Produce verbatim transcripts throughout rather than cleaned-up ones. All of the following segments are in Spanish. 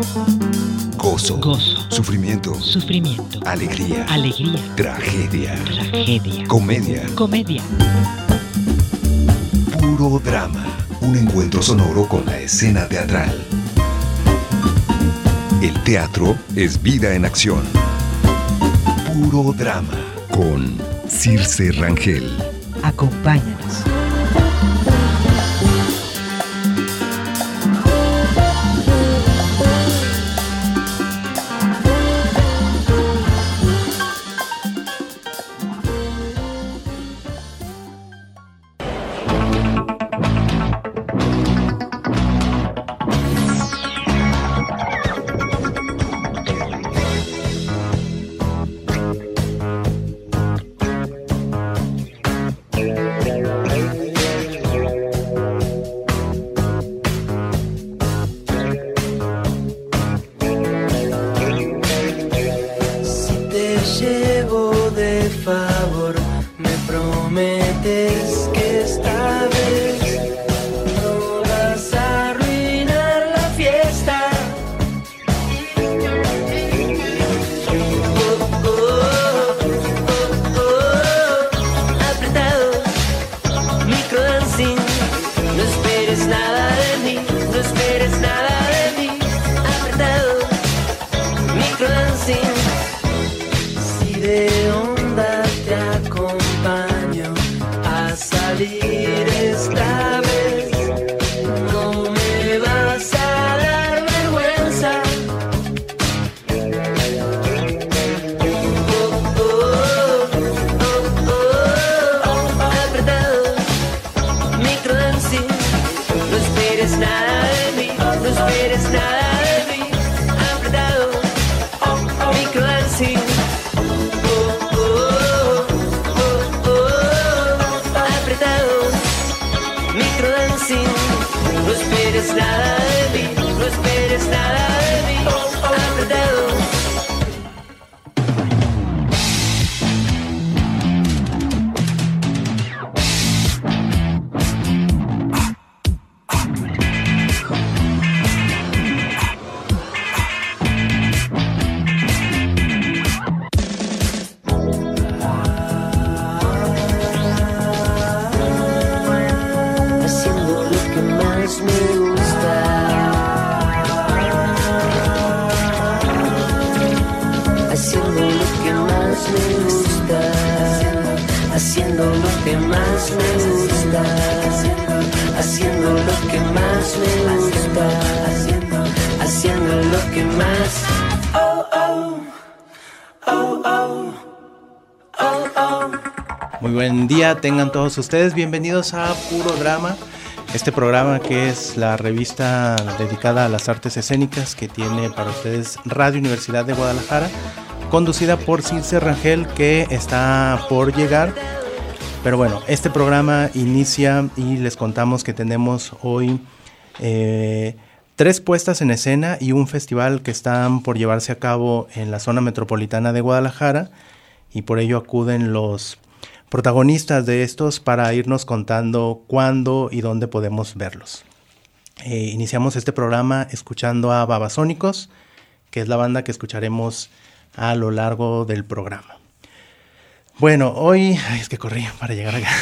Gozo. Gozo. Sufrimiento. Sufrimiento. Alegría. Alegría. Tragedia. Tragedia. Comedia. Comedia. Puro drama. Un encuentro sonoro con la escena teatral. El teatro es vida en acción. Puro drama. Con Circe Rangel. Acompáñanos. Muy buen día, tengan todos ustedes bienvenidos a Puro Drama, este programa que es la revista dedicada a las artes escénicas que tiene para ustedes Radio Universidad de Guadalajara, conducida por Circe Rangel, que está por llegar. Pero bueno, este programa inicia y les contamos que tenemos hoy eh, tres puestas en escena y un festival que están por llevarse a cabo en la zona metropolitana de Guadalajara, y por ello acuden los protagonistas de estos para irnos contando cuándo y dónde podemos verlos. Eh, iniciamos este programa escuchando a Babasónicos, que es la banda que escucharemos a lo largo del programa. Bueno, hoy, ay, es que corrí para llegar acá.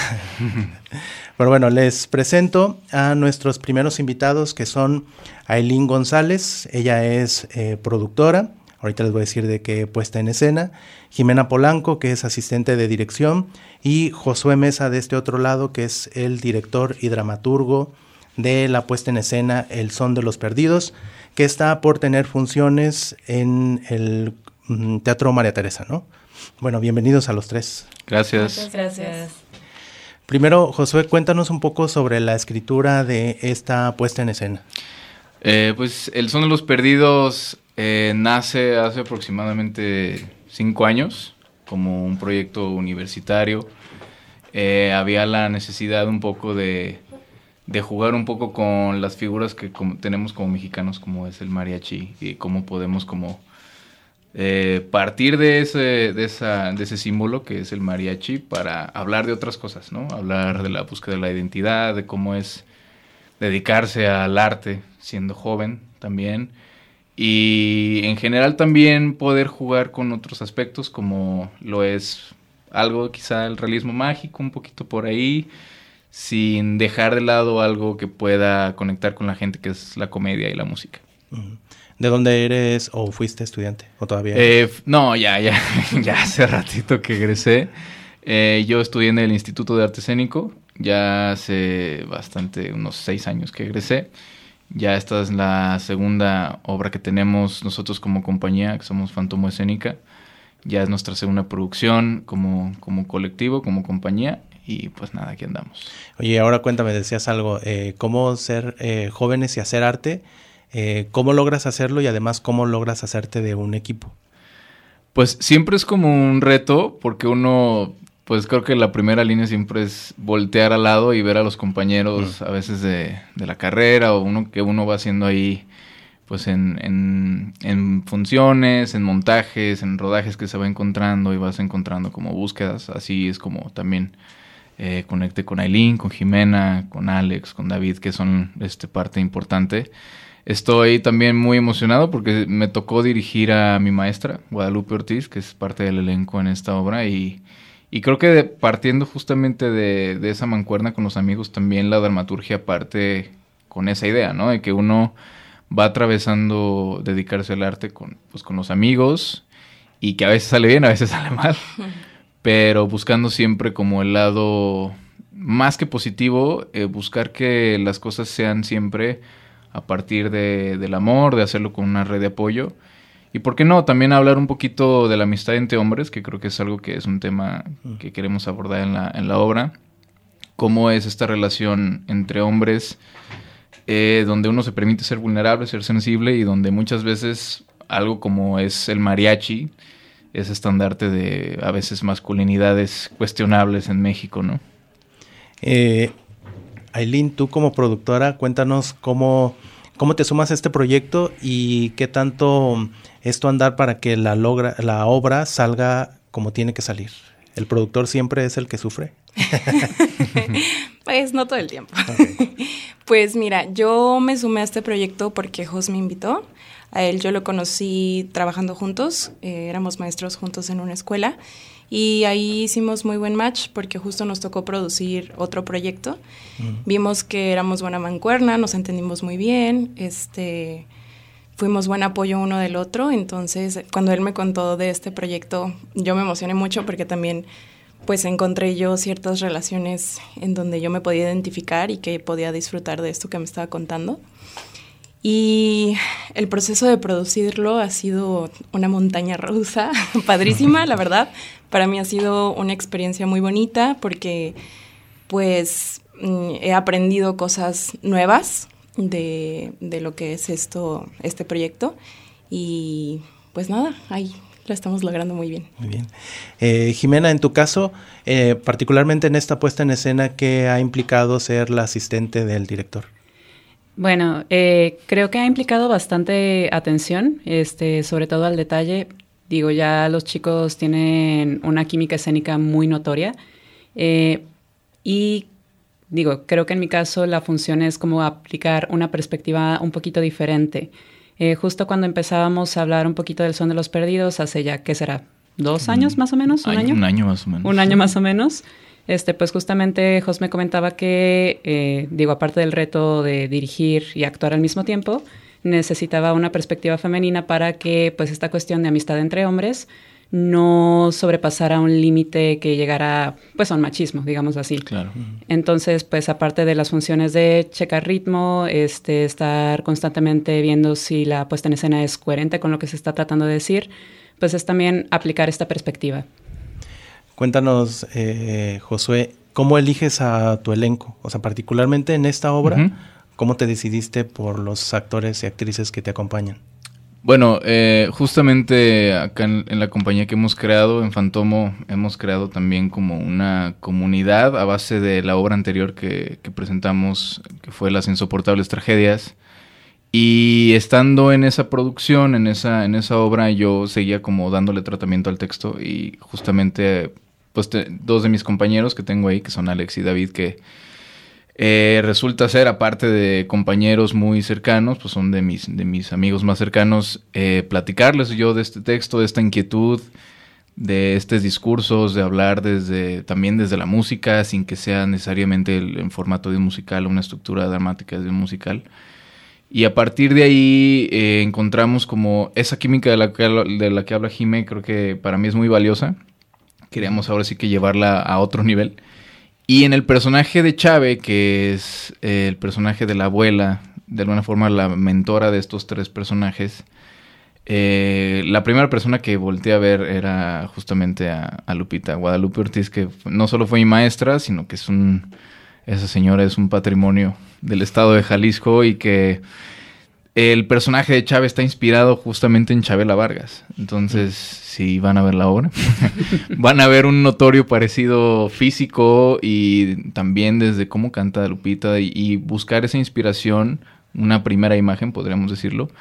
Pero bueno, les presento a nuestros primeros invitados, que son Ailín González. Ella es eh, productora, ahorita les voy a decir de qué puesta en escena. Jimena Polanco, que es asistente de dirección, y Josué Mesa de este otro lado, que es el director y dramaturgo de la puesta en escena El Son de los Perdidos, que está por tener funciones en el mm, Teatro María Teresa, ¿no? Bueno, bienvenidos a los tres. Gracias. Muchas gracias. Primero, Josué, cuéntanos un poco sobre la escritura de esta puesta en escena. Eh, pues El Son de los Perdidos eh, nace hace aproximadamente cinco años como un proyecto universitario. Eh, había la necesidad un poco de, de jugar un poco con las figuras que como, tenemos como mexicanos, como es el mariachi, y cómo podemos como eh, partir de ese, de, esa, de ese símbolo que es el mariachi para hablar de otras cosas, ¿no? Hablar de la búsqueda de la identidad, de cómo es dedicarse al arte siendo joven también, Y en general también poder jugar con otros aspectos como lo es algo quizá el realismo mágico, un poquito por ahí, sin dejar de lado algo que pueda conectar con la gente, que es la comedia y la música. ¿De dónde eres o fuiste estudiante? ¿O todavía? Eh, no, ya, ya, ya hace ratito que egresé. Eh, yo estudié en el Instituto de Arte Escénico, ya hace bastante, unos seis años que egresé. Ya esta es la segunda obra que tenemos nosotros como compañía, que somos Fantomo Escénica. Ya es nuestra segunda producción como, como colectivo, como compañía. Y pues nada, aquí andamos. Oye, ahora cuéntame, decías algo, eh, ¿cómo ser eh, jóvenes y hacer arte? Eh, ¿Cómo logras hacerlo y además cómo logras hacerte de un equipo? Pues siempre es como un reto, porque uno... Pues creo que la primera línea siempre es voltear al lado y ver a los compañeros mm. a veces de, de la carrera o uno que uno va haciendo ahí pues en, en, en funciones, en montajes, en rodajes que se va encontrando y vas encontrando como búsquedas. Así es como también eh, conecté con Aileen, con Jimena, con Alex, con David, que son este, parte importante. Estoy también muy emocionado porque me tocó dirigir a mi maestra, Guadalupe Ortiz, que es parte del elenco en esta obra y... Y creo que de, partiendo justamente de, de esa mancuerna con los amigos, también la dramaturgia parte con esa idea, ¿no? De que uno va atravesando dedicarse al arte con, pues, con los amigos y que a veces sale bien, a veces sale mal, pero buscando siempre como el lado más que positivo, eh, buscar que las cosas sean siempre a partir de, del amor, de hacerlo con una red de apoyo. Y por qué no, también hablar un poquito de la amistad entre hombres, que creo que es algo que es un tema que queremos abordar en la, en la obra. Cómo es esta relación entre hombres, eh, donde uno se permite ser vulnerable, ser sensible, y donde muchas veces algo como es el mariachi, es estandarte de a veces masculinidades cuestionables en México, ¿no? Eh, Aileen, tú como productora, cuéntanos cómo... ¿Cómo te sumas a este proyecto y qué tanto es tu andar para que la, logra, la obra salga como tiene que salir? ¿El productor siempre es el que sufre? Pues no todo el tiempo. Okay. Pues mira, yo me sumé a este proyecto porque Jos me invitó. A él yo lo conocí trabajando juntos, eh, éramos maestros juntos en una escuela y ahí hicimos muy buen match porque justo nos tocó producir otro proyecto. Mm. Vimos que éramos buena mancuerna, nos entendimos muy bien, este, fuimos buen apoyo uno del otro, entonces cuando él me contó de este proyecto yo me emocioné mucho porque también pues encontré yo ciertas relaciones en donde yo me podía identificar y que podía disfrutar de esto que me estaba contando. Y el proceso de producirlo ha sido una montaña rusa, padrísima, la verdad. Para mí ha sido una experiencia muy bonita porque pues he aprendido cosas nuevas de, de lo que es esto, este proyecto. Y pues nada, ahí lo estamos logrando muy bien. Muy bien. Eh, Jimena, en tu caso, eh, particularmente en esta puesta en escena, ¿qué ha implicado ser la asistente del director? Bueno, eh, creo que ha implicado bastante atención, este, sobre todo al detalle. Digo, ya los chicos tienen una química escénica muy notoria eh, y digo, creo que en mi caso la función es como aplicar una perspectiva un poquito diferente. Eh, justo cuando empezábamos a hablar un poquito del Son de los Perdidos, hace ya, ¿qué será? ¿Dos años más o menos? ¿Un año? año? Un año más o menos. Un año más o menos. Este, pues justamente Jos me comentaba que, eh, digo, aparte del reto de dirigir y actuar al mismo tiempo, necesitaba una perspectiva femenina para que, pues, esta cuestión de amistad entre hombres no sobrepasara un límite que llegara, pues, a un machismo, digamos así. Claro. Entonces, pues, aparte de las funciones de checar ritmo, este, estar constantemente viendo si la puesta en escena es coherente con lo que se está tratando de decir, pues es también aplicar esta perspectiva. Cuéntanos, eh, Josué, ¿cómo eliges a tu elenco? O sea, particularmente en esta obra, uh-huh. ¿cómo te decidiste por los actores y actrices que te acompañan? Bueno, eh, justamente acá en, en la compañía que hemos creado, en Fantomo, hemos creado también como una comunidad a base de la obra anterior que, que presentamos, que fue Las Insoportables Tragedias. Y estando en esa producción, en esa, en esa obra, yo seguía como dándole tratamiento al texto y justamente... pues te, dos de mis compañeros que tengo ahí, que son Alex y David, que Eh, resulta ser, aparte de compañeros muy cercanos, pues son de mis, de mis amigos más cercanos, eh, platicarles yo de este texto, de esta inquietud, de estos discursos, de hablar desde también desde la música, sin que sea necesariamente el, en formato de un musical o una estructura dramática de un musical. Y a partir de ahí eh, encontramos como esa química de la que, de la que habla Jime, creo que para mí es muy valiosa. Queríamos ahora sí que llevarla a otro nivel. Y en el personaje de Chave, que es eh, el personaje de la abuela, de alguna forma la mentora de estos tres personajes, eh, la primera persona que volteé a ver era justamente a, a Lupita, Guadalupe Ortiz, que no solo fue mi maestra, sino que es un, esa señora es un patrimonio del estado de Jalisco y que el personaje de Chave está inspirado justamente en Chabela Vargas. Entonces, si van a ver la obra, van a ver un notorio parecido físico y también desde cómo canta Lupita y, y buscar esa inspiración, una primera imagen, podríamos decirlo.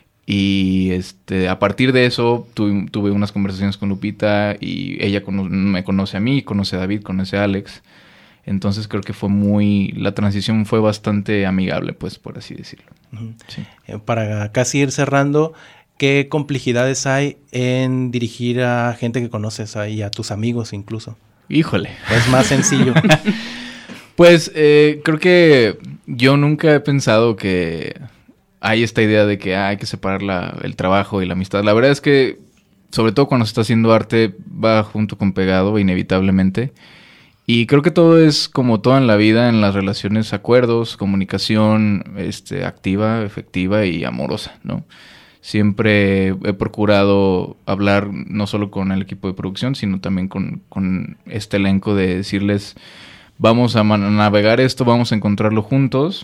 Y este, a partir de eso tuve, tuve unas conversaciones con Lupita y ella cono- me conoce a mí, conoce a David, conoce a Alex. Entonces creo que fue muy... La transición fue bastante amigable, pues, por así decirlo. Uh-huh. Sí. Eh, para casi ir cerrando, ¿qué complejidades hay en dirigir a gente que conoces y a tus amigos incluso? Híjole. ¿O es más sencillo? Pues eh, creo que yo nunca he pensado que hay esta idea de que ah, hay que separar la, el trabajo y la amistad. La verdad es que, sobre todo cuando se está haciendo arte, va junto con pegado, inevitablemente. Y creo que todo es como todo en la vida, en las relaciones, acuerdos, comunicación este, activa, efectiva y amorosa, ¿no? Siempre he procurado hablar no solo con el equipo de producción, sino también con, con este elenco de decirles, vamos a man- navegar esto, vamos a encontrarlo juntos.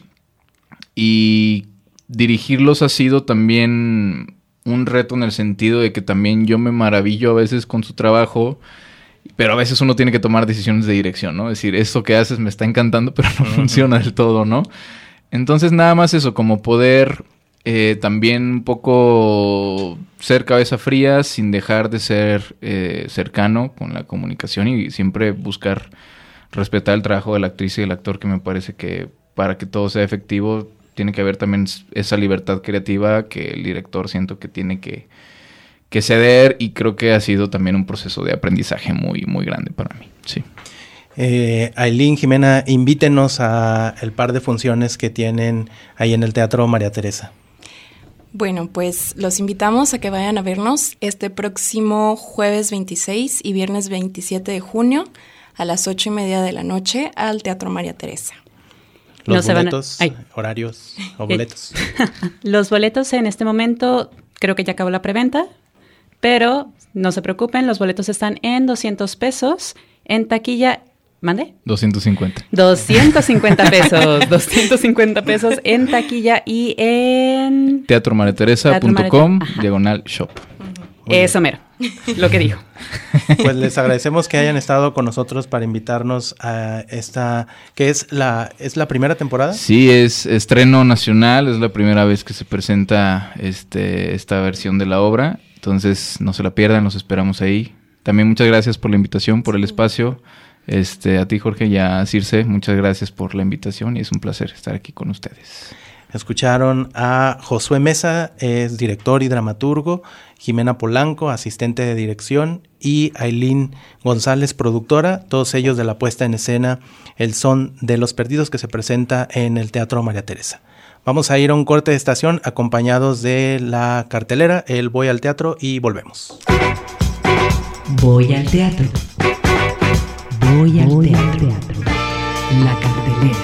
Y dirigirlos ha sido también un reto en el sentido de que también yo me maravillo a veces con su trabajo. Pero a veces uno tiene que tomar decisiones de dirección, ¿no? Es decir, esto que haces me está encantando, pero no uh-huh. funciona del todo, ¿no? Entonces, nada más eso, como poder eh, también un poco ser cabeza fría sin dejar de ser eh, cercano con la comunicación y siempre buscar respetar el trabajo de la actriz y del actor, que me parece que para que todo sea efectivo tiene que haber también esa libertad creativa que el director siento que tiene que... que ceder, y creo que ha sido también un proceso de aprendizaje muy, muy grande para mí, sí. Eh, Ailín, Jimena, invítenos a el par de funciones que tienen ahí en el Teatro María Teresa. Bueno, pues los invitamos a que vayan a vernos este próximo jueves veintiséis y viernes veintisiete de junio a las ocho y media de la noche al Teatro María Teresa. Los no boletos, a... horarios o boletos. Los boletos en este momento creo que ya acabó la preventa. Pero no se preocupen, los boletos están en doscientos pesos. En taquilla, ¿mande? doscientos cincuenta. doscientos cincuenta pesos. doscientos cincuenta pesos en taquilla y en... teatro maría teresa punto com, diagonal shop. Uh-huh. Eso mero, lo que dijo. Pues les agradecemos que hayan estado con nosotros para invitarnos a esta, que es la, ¿es la primera temporada? Sí, es estreno nacional, es la primera vez que se presenta este, esta versión de la obra. Entonces, no se la pierdan, los esperamos ahí. También muchas gracias por la invitación, por el espacio. Este, a ti, Jorge, y a Circe, muchas gracias por la invitación y es un placer estar aquí con ustedes. Escucharon a Josué Mesa, es director y dramaturgo, Jimena Polanco, asistente de dirección, y Ailín González, productora, todos ellos de la puesta en escena El Son de los Perdidos, que se presenta en el Teatro María Teresa. Vamos a ir a un corte de estación acompañados de la cartelera, el Voy al Teatro, y volvemos. Voy al teatro. Voy al Voy teatro. teatro. La cartelera.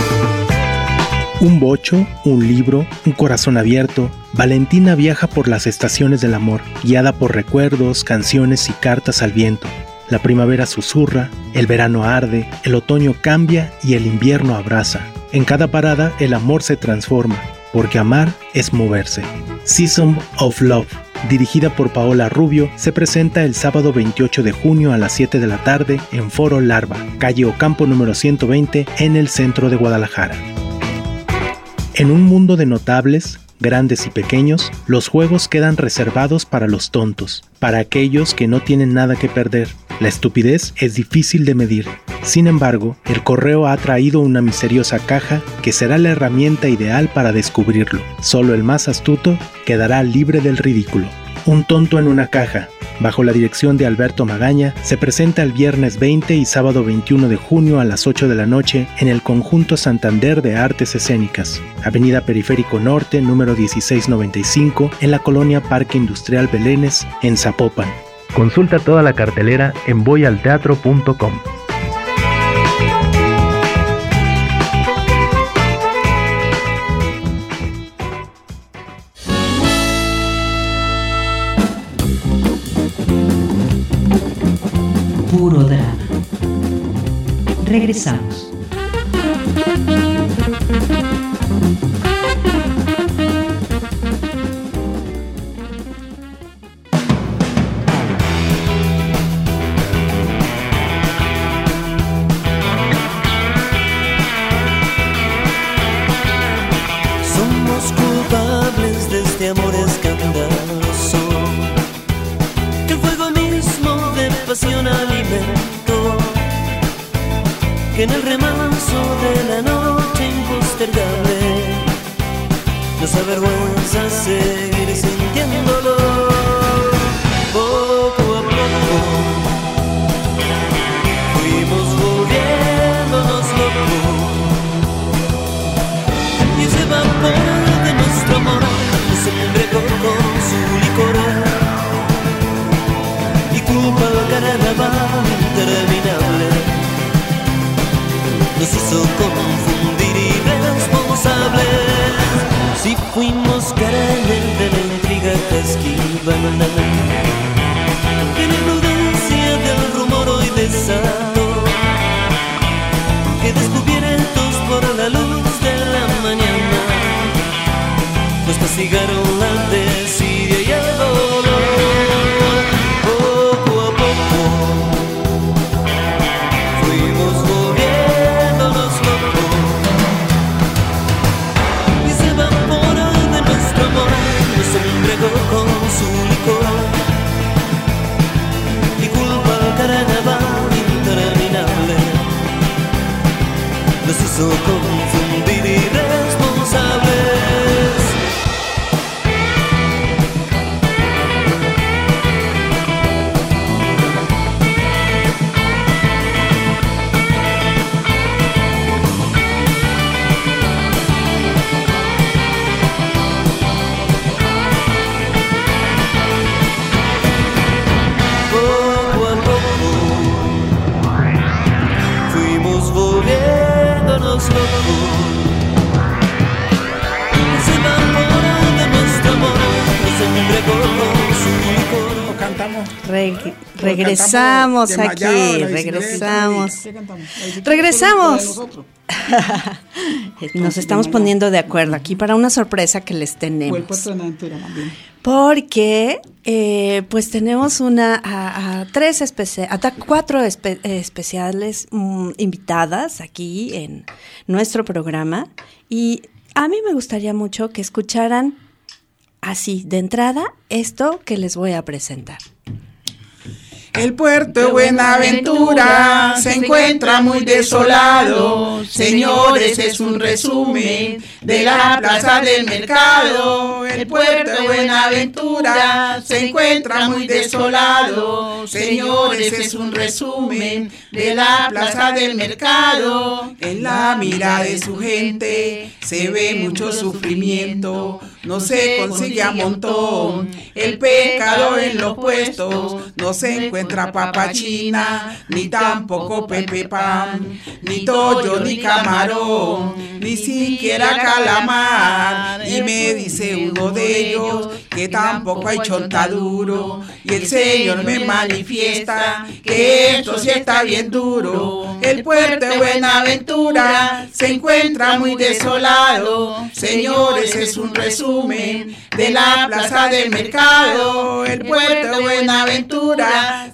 Un bocho, un libro, un corazón abierto. Valentina viaja por las estaciones del amor, guiada por recuerdos, canciones y cartas al viento. La primavera susurra, el verano arde, el otoño cambia y el invierno abraza. En cada parada el amor se transforma, porque amar es moverse. Season of Love, dirigida por Paola Rubio, se presenta el sábado veintiocho de junio a las siete de la tarde en Foro Larva, calle Ocampo número ciento veinte, en el centro de Guadalajara. En un mundo de notables, grandes y pequeños, los juegos quedan reservados para los tontos, para aquellos que no tienen nada que perder. La estupidez es difícil de medir. Sin embargo, el correo ha traído una misteriosa caja que será la herramienta ideal para descubrirlo. Solo el más astuto quedará libre del ridículo. Un tonto en una caja, bajo la dirección de Alberto Magaña, se presenta el viernes veinte y sábado veintiuno de junio a las ocho de la noche en el Conjunto Santander de Artes Escénicas, Avenida Periférico Norte, número dieciséis noventa y cinco, en la colonia Parque Industrial Belénes, en Zapopan. Consulta toda la cartelera en voy al teatro punto com. Puro drama. Regresamos. Somos culpables de este amor escandaloso, que el fuego mismo de pasión alimentó, que en el remanso de la noche impostergable nos avergüenza seguir sintiéndolo. Poco a poco fuimos volviéndonos locos, y ese vapor de nuestro amor nos embriagó con su licor, y culpa al carnaval interminable nos hizo confundir irresponsables. Si fuimos carnes de la intriga que esquivan, que la imprudencia del rumor hoy desató, que descubiertos por la luz de la mañana nos castigaron la desidia y el dolor. Poco a poco fuimos volviéndonos locos, y ese vapor de nuestro amor nos embriagó con su licor, y culpa al carnaval interminable nos hizo confundir irresponsables. Poco a poco fuimos volviéndonos locos, ese vapor de nuestro amor nos embriagó con su licor. Cantamos. Reg- regresamos cantamos aquí, desmayado, regresamos. ¿Qué cantamos? Ahí sí, Regresamos. de nosotros. Nos estamos poniendo de acuerdo aquí para una sorpresa que les O el tenemos. puerto de Naventura, más bien. Porque eh, pues tenemos una a, a tres especia- hasta cuatro espe- eh, especiales mm, invitadas aquí en nuestro programa, y a mí me gustaría mucho que escucharan así de entrada esto que les voy a presentar. El puerto de Buenaventura se encuentra muy desolado. Señores, es un resumen de la plaza del mercado. El puerto de Buenaventura se encuentra muy desolado. Señores, es un resumen de la plaza del mercado. En la mirada de su gente se ve mucho sufrimiento. No se consigue a montón el pecado en los puestos. No se encuentra papa china, ni tampoco pepe pan, ni tollo, ni camarón, ni siquiera calamar. Y me dice uno de ellos que tampoco hay chontaduro. Y el Señor me manifiesta que esto sí está bien duro. El puerto de Buenaventura se encuentra muy desolado. Señores, es un resumen de la plaza del mercado. El puerto de Buenaventura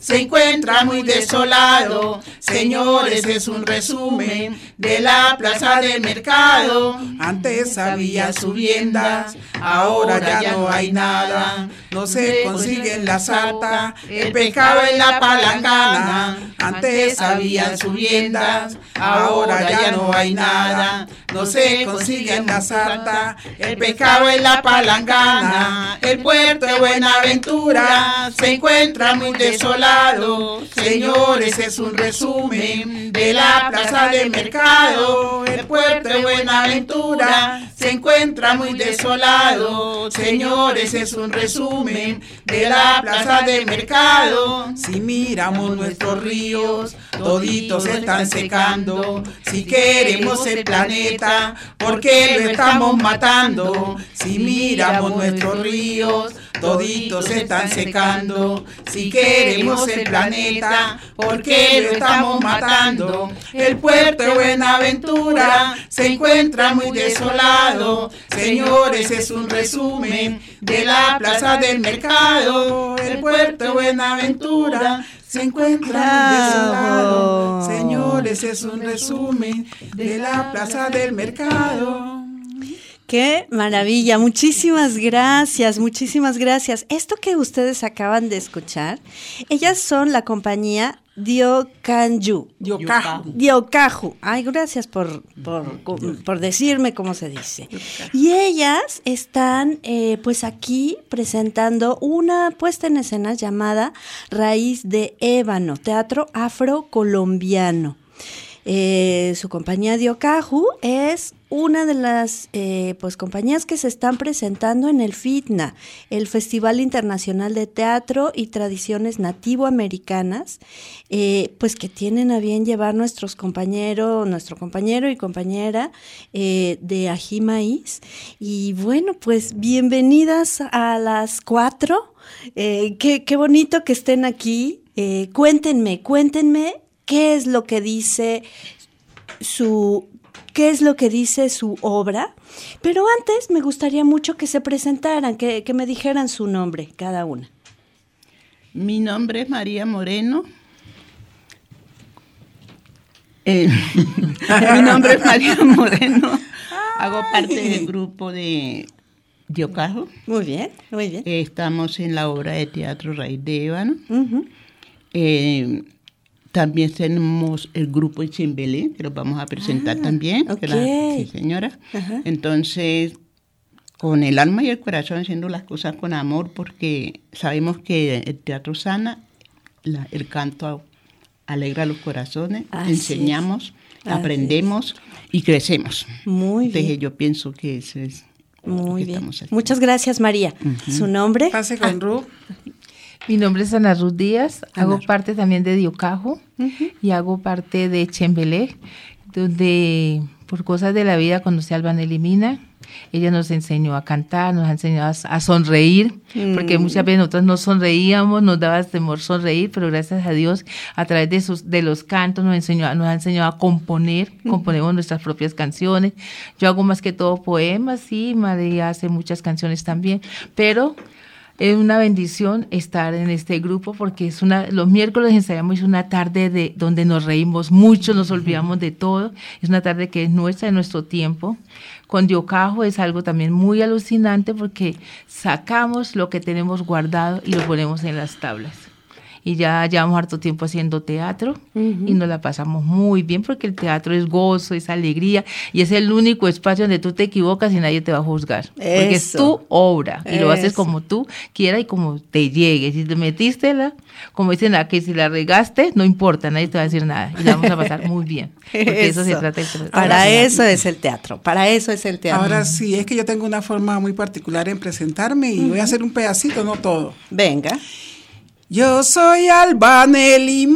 se encuentra muy desolado. Señores, es un resumen de la plaza del mercado. Antes había subiendas, ahora ya no hay nada. No se consiguen la sarta, el pescado en la palangana. Antes había subiendas, ahora ya no hay nada. No se consiguen la sarta, el pescado en la palangana. El puerto de Buenaventura se encuentra muy desolado. Señores, es un resumen de la plaza del mercado. El puerto de Buenaventura se encuentra muy desolado. Señores, es un resumen de la plaza del mercado. Si miramos nuestros ríos, toditos están secando. Si queremos el planeta, ¿por qué lo estamos matando? Si miramos nuestros ríos, toditos están secando. Si queremos el planeta, ¿por qué lo estamos matando? El puerto de Buenaventura se encuentra muy desolado. Señores, es un resumen de la plaza del mercado. El puerto de Buenaventura se encuentra muy desolado. Señores, es un resumen de la plaza del mercado. Qué maravilla, muchísimas gracias, muchísimas gracias. Esto que ustedes acaban de escuchar, ellas son la compañía Diokanyu. Diokahu. Diokahu. Ay, gracias por, por, por decirme cómo se dice. Y ellas están eh, pues aquí presentando una puesta en escena llamada Raíz de Ébano, teatro afrocolombiano. Eh, su compañía Diokahu es una de las eh, pues compañías que se están presentando en el FITNA, el Festival Internacional de Teatro y Tradiciones Nativoamericanas, eh, pues que tienen a bien llevar nuestros compañeros, nuestro compañero y compañera eh, de Ají Maíz. Y bueno, pues bienvenidas a las cuatro. Eh, qué, qué bonito que estén aquí. Eh, cuéntenme, cuéntenme. ¿Qué es lo que dice su, qué es lo que dice su obra? Pero antes me gustaría mucho que se presentaran, que, que me dijeran su nombre, cada una. Mi nombre es María Moreno. Eh, mi nombre es María Moreno. Hago parte del grupo de Diokahu. Muy bien, muy bien. Eh, estamos en la obra de teatro Raíz de Ébano. Uh-huh. Eh, También tenemos el grupo de Chembelé, que los vamos a presentar ah, también. Okay. La, sí, señora. Uh-huh. Entonces, con el alma y el corazón, haciendo las cosas con amor, porque sabemos que el teatro sana, la, el canto alegra los corazones, Así enseñamos, es. aprendemos Así y crecemos. Muy Entonces, bien. yo pienso que eso es Muy lo que bien. Muchas gracias, María. Uh-huh. ¿Su nombre? Pase con ah. Ruth. Mi nombre es Ana Ruth Díaz, Ana. hago parte también de Diokahu uh-huh. y hago parte de Chembelé, donde por cosas de la vida conocí a Albanelli Mina. Ella nos enseñó a cantar, nos ha enseñado a, a sonreír, mm. porque muchas veces nosotros no sonreíamos, nos daba temor sonreír, pero gracias a Dios, a través de sus de los cantos nos enseñó, nos ha enseñado a componer, mm. componemos nuestras propias canciones. Yo hago más que todo poemas, sí, María hace muchas canciones también, pero es una bendición estar en este grupo porque es una, los miércoles ensayamos, es una tarde de donde nos reímos mucho, nos olvidamos de todo, es una tarde que es nuestra, de nuestro tiempo. Con Diokahu es algo también muy alucinante porque sacamos lo que tenemos guardado y lo ponemos en las tablas. Y ya llevamos harto tiempo haciendo teatro uh-huh. y nos la pasamos muy bien porque el teatro es gozo, es alegría y es el único espacio donde tú te equivocas y nadie te va a juzgar. Eso. Porque es tu obra y Eso. lo haces como tú quieras y como te llegue. Si te metiste, la, como dicen aquí, si la regaste, no importa, nadie te va a decir nada y la vamos a pasar muy bien. Porque eso, eso se trata. De para eso es el teatro, para eso es el teatro. Ahora sí, es que yo tengo una forma muy particular en presentarme y uh-huh. voy a hacer un pedacito, no todo. Venga. Yo soy Albanelli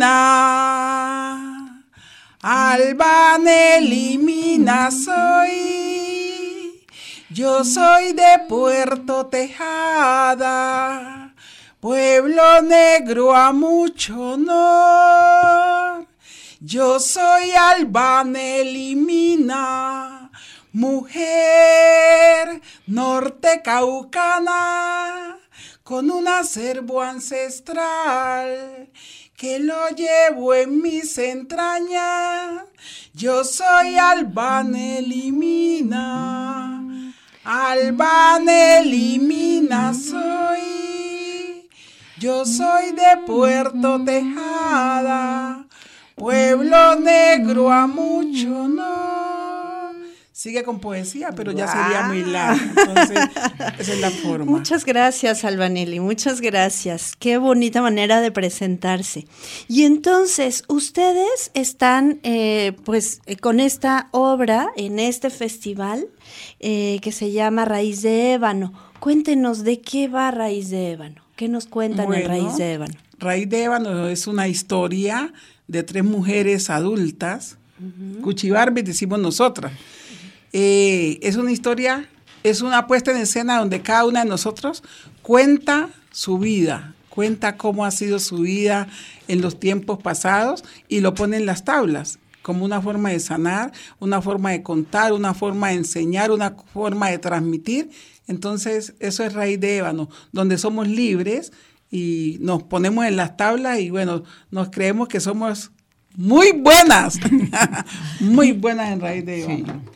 Mina, Albanelli Mina soy, yo soy de Puerto Tejada, pueblo negro a mucho honor. Yo soy Albanelli Mina, mujer norte caucana, con un acervo ancestral que lo llevo en mis entrañas. Yo soy Albanelimina, Albanelimina soy. Yo soy de Puerto Tejada, pueblo negro a mucho no. Sigue con poesía, pero ya sería muy largo. Entonces, esa es la forma. Muchas gracias, Albanelli, muchas gracias. Qué bonita manera de presentarse. Y entonces, ustedes están, eh, pues, eh, con esta obra en este festival eh, que se llama Raíz de Ébano. Cuéntenos de qué va Raíz de Ébano. ¿Qué nos cuentan Bueno, en Raíz de Ébano? Raíz de Ébano es una historia de tres mujeres adultas, uh-huh. Cuchibarbis decimos nosotras. Eh, es una historia, es una puesta en escena donde cada una de nosotros cuenta su vida, cuenta cómo ha sido su vida en los tiempos pasados y lo pone en las tablas, como una forma de sanar, una forma de contar, una forma de enseñar, una forma de transmitir. Entonces, eso es Raíz de Ébano, donde somos libres y nos ponemos en las tablas y, bueno, nos creemos que somos muy buenas, muy buenas en Raíz de Ébano. Sí.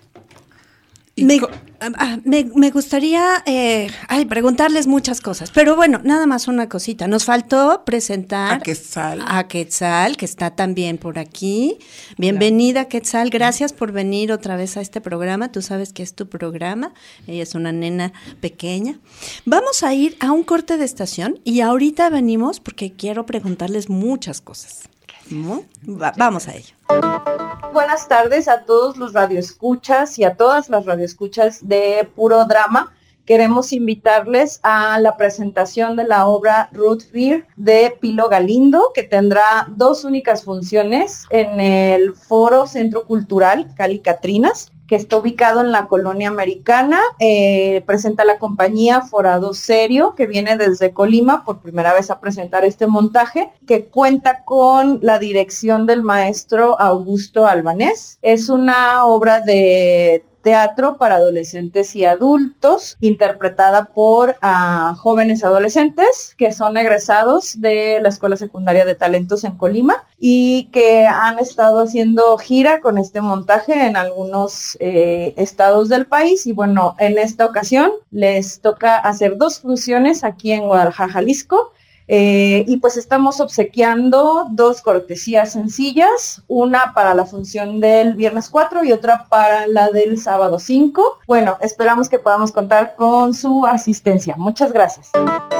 Me, me, me gustaría eh, ay, preguntarles muchas cosas, pero bueno, nada más una cosita. Nos faltó presentar a Quetzal, a Quetzal, que está también por aquí. Bienvenida, Quetzal, gracias por venir otra vez a este programa. Tú sabes que es tu programa, ella es una nena pequeña. Vamos a ir a un corte de estación y ahorita venimos porque quiero preguntarles muchas cosas. ¿No? Va, vamos a ello. Buenas tardes a todos los radioescuchas y a todas las radioescuchas de Puro Drama. Queremos invitarles a la presentación de la obra Root Beer de Pilo Galindo, que tendrá dos únicas funciones en el Foro Centro Cultural Cali Catrinas, que está ubicado en la colonia americana. Eh, presenta la compañía Forado Serio, que viene desde Colima por primera vez a presentar este montaje, que cuenta con la dirección del maestro Augusto Albanés. Es una obra de teatro para adolescentes y adultos, interpretada por uh, jóvenes adolescentes que son egresados de la Escuela Secundaria de Talentos en Colima y que han estado haciendo gira con este montaje en algunos eh, estados del país. Y bueno, en esta ocasión les toca hacer dos funciones aquí en Guadalajara, Jalisco. Eh, y pues estamos obsequiando dos cortesías sencillas, una para la función del viernes cuatro y otra para la del sábado cinco. Bueno, esperamos que podamos contar con su asistencia. Muchas gracias.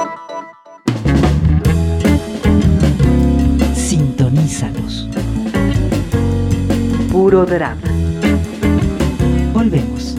Sintonízanos. Puro Drama. Volvemos.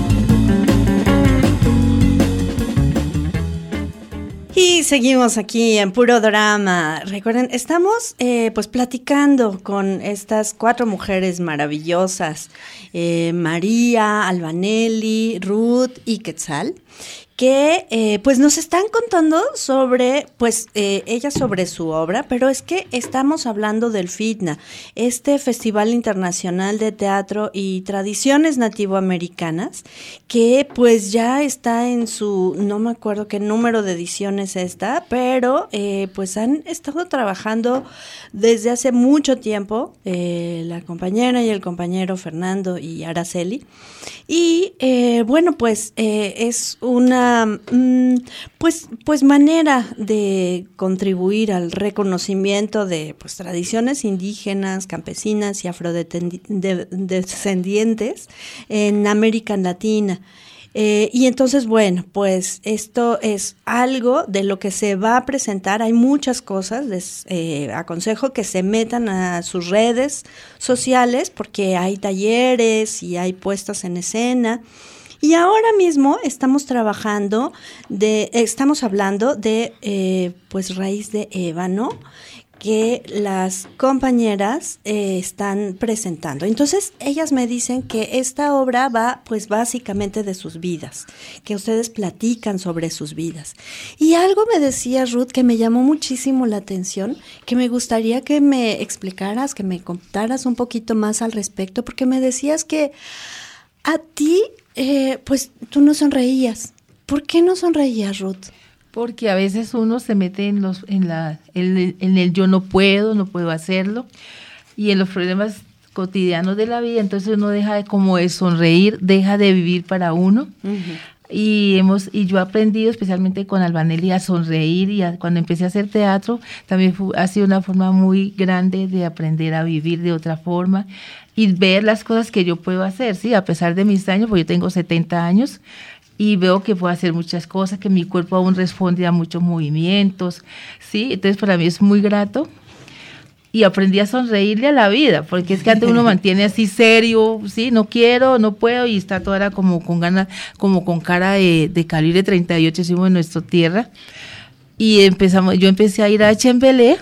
Y seguimos aquí en Puro Drama. Recuerden, estamos eh, pues platicando con estas cuatro mujeres maravillosas, eh, María, Albanelli, Ruth y Quetzal, que eh, pues nos están contando sobre, pues eh, ellas sobre su obra, pero es que estamos hablando del FITNA, este Festival Internacional de Teatro y Tradiciones Nativoamericanas, que pues ya está en su, no me acuerdo qué número de ediciones está, pero eh, pues han estado trabajando desde hace mucho tiempo, eh, la compañera y el compañero Fernando y Araceli, y eh, bueno, pues eh, es una Pues, pues manera de contribuir al reconocimiento de pues tradiciones indígenas, campesinas y afrodescendientes en América Latina. Eh, y entonces, bueno, pues esto es algo de lo que se va a presentar. Hay muchas cosas, les eh, aconsejo que se metan a sus redes sociales porque hay talleres y hay puestas en escena. Y ahora mismo estamos trabajando, de, estamos hablando de eh, pues Raíz de Ébano, que las compañeras eh, están presentando. Entonces, ellas me dicen que esta obra va pues básicamente de sus vidas, que ustedes platican sobre sus vidas. Y algo me decía Ruth que me llamó muchísimo la atención, que me gustaría que me explicaras, que me contaras un poquito más al respecto, porque me decías que a ti... Eh, pues tú no sonreías. ¿Por qué no sonreías, Ruth? porque a veces uno se mete en, los, en, la, en, en el yo no puedo, no puedo hacerlo, y en los problemas cotidianos de la vida, entonces uno deja de como de sonreír, deja de vivir para uno. Uh-huh. Y hemos y yo he aprendido especialmente con Albanelli a sonreír, y a, cuando empecé a hacer teatro también fue, ha sido una forma muy grande de aprender a vivir de otra forma y ver las cosas que yo puedo hacer, sí, a pesar de mis años, porque yo tengo setenta años y veo que puedo hacer muchas cosas, que mi cuerpo aún responde a muchos movimientos, sí, entonces para mí es muy grato. Y aprendí a sonreírle a la vida, porque es que antes uno mantiene así serio, sí, no quiero, no puedo, y está toda como con ganas, como con cara de, de calibre treinta y ocho, decimos en nuestra tierra. Y empezamos, yo empecé a ir a Echembelé,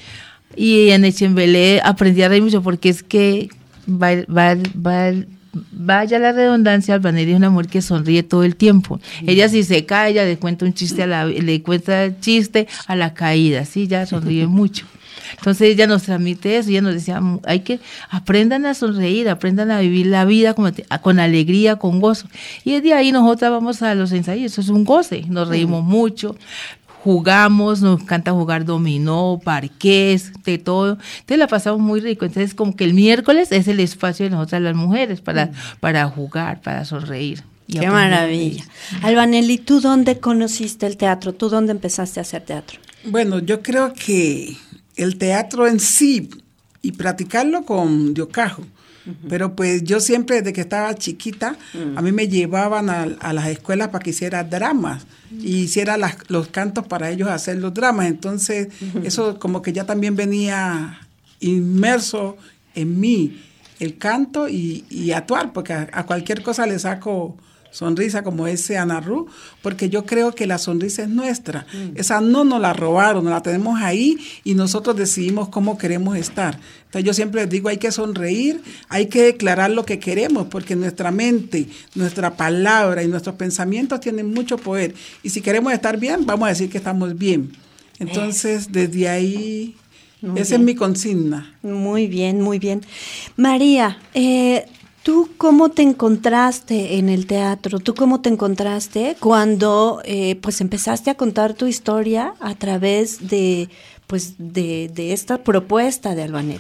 y en Echembelé aprendí a reír mucho, porque es que va, va, va, vaya la redundancia, Albanelli es una mujer que sonríe todo el tiempo. Ella si se cae, ella le cuenta un chiste a la, le cuenta chiste a la caída, sí, ella sonríe mucho. Entonces ella nos transmite eso, ella nos decía, hay que, aprendan a sonreír, aprendan a vivir la vida con, con alegría, con gozo. Y desde ahí nosotras vamos a los ensayos, eso es un goce, nos reímos mm. mucho, jugamos, nos encanta jugar dominó, parqués, de todo. Entonces la pasamos muy rico. Entonces como que el miércoles es el espacio de nosotras las mujeres para, mm. para jugar, para sonreír. Qué maravilla. Albanelli, ¿tú dónde conociste el teatro? ¿Tú dónde empezaste a hacer teatro? Bueno, yo creo que el teatro en sí, y practicarlo con Diocajo, uh-huh. pero pues yo siempre desde que estaba chiquita, uh-huh. a mí me llevaban a, a las escuelas para que hiciera dramas, uh-huh. y hiciera las, los cantos para ellos hacer los dramas, entonces uh-huh. eso como que ya también venía inmerso en mí, el canto y, y actuar, porque a, a cualquier cosa le saco sonrisa, como ese Ana Ru, porque yo creo que la sonrisa es nuestra. Mm. Esa no nos la robaron, nos la tenemos ahí y nosotros decidimos cómo queremos estar. Entonces yo siempre les digo, hay que sonreír, hay que declarar lo que queremos, porque nuestra mente, nuestra palabra y nuestros pensamientos tienen mucho poder. Y si queremos estar bien, vamos a decir que estamos bien. Entonces, desde ahí, muy esa bien. Es mi consigna. Muy bien, muy bien. María, eh, ¿tú cómo te encontraste en el teatro? ¿Tú cómo te encontraste cuando eh, pues empezaste a contar tu historia a través de pues de, de esta propuesta de Albanelli?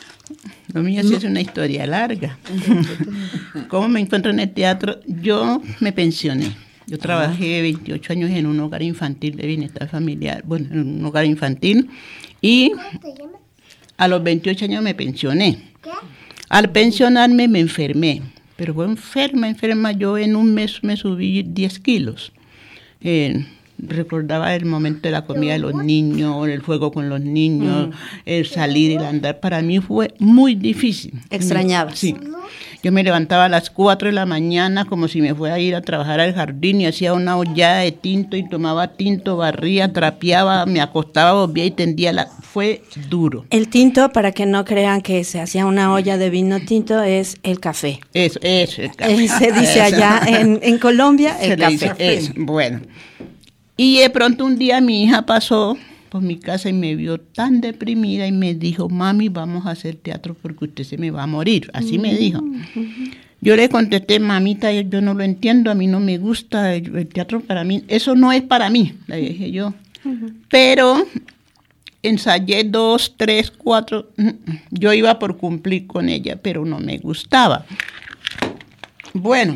Lo mío sí es una historia larga. ¿Cómo me encuentro en el teatro? Yo me pensioné. Yo trabajé veintiocho años en un hogar infantil de bienestar familiar, bueno, en un hogar infantil, y a los veintiocho años me pensioné. ¿Qué? Al pensionarme me enfermé, pero fue enferma, enferma. Yo en un mes me subí diez kilos. Eh, recordaba el momento de la comida de los niños, el juego con los niños, mm. el salir y el andar. Para mí fue muy difícil. ¿Extrañabas? Sí. Yo me levantaba a las cuatro de la mañana como si me fuera a ir a trabajar al jardín y hacía una ollada de tinto y tomaba tinto, barría, trapeaba, me acostaba, volvía y tendía la... Fue duro. El tinto, para que no crean que se hacía una olla de vino tinto, es el café. Eso, eso, el café. Eh, se dice allá en, en Colombia, el se café. Dice, eso, bueno. Y de pronto un día mi hija pasó por mi casa y me vio tan deprimida y me dijo, mami, vamos a hacer teatro porque usted se me va a morir. Así mm. me dijo. Yo le contesté, mamita, yo no lo entiendo, a mí no me gusta el, el teatro para mí. Eso no es para mí, le dije yo. Uh-huh. Pero ensayé dos, tres, cuatro. Yo iba por cumplir con ella, pero no me gustaba. Bueno.